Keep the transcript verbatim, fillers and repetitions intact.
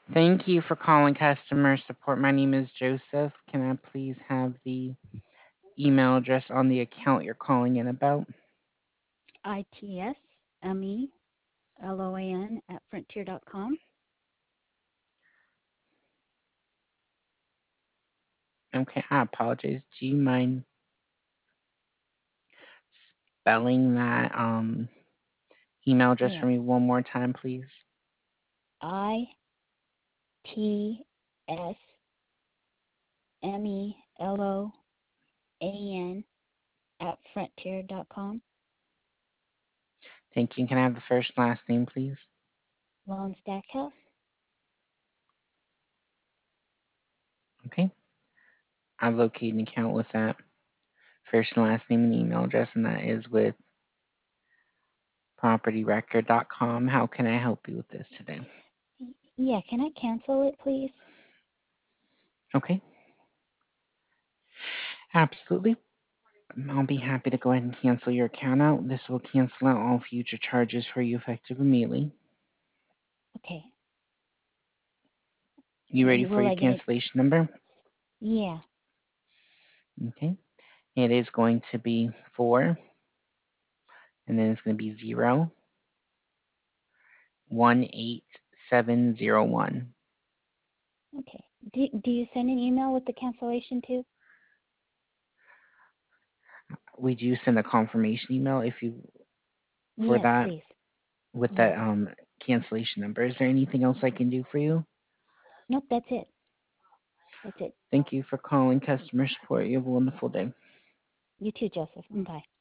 Thank you for calling customer support. My name is Joseph. Can I please have the email address on the account you're calling in about? I T S M E L O A N at frontier dot com. Okay, I apologize. Do you mind spelling that um, email address for Yes. me one more time, please? I T S M E L O A N at frontier dot com. Thank you. Can I have the first and last name, please? Lone Stackhouse. Okay. I've located an account with that first and last name and email address, and that is with property record dot com. How can I help you with this today? Yeah, can I cancel it, please? Okay, absolutely. I'll be happy to go ahead and cancel your account out. This will cancel out all future charges for you effective immediately. Okay. You ready And for will your I get it? cancellation number? Yeah. Okay. It is going to be four, and then it's going to be zero, one, eight, seven, zero, one. Okay. Do, do you send an email with the cancellation too? We do send a confirmation email if you for Yes, that please. with Yes. that um cancellation number. Is there anything else I can do for you? Nope, that's it. That's it. Thank you for calling customer support. You have a wonderful day. You too, Joseph. Bye.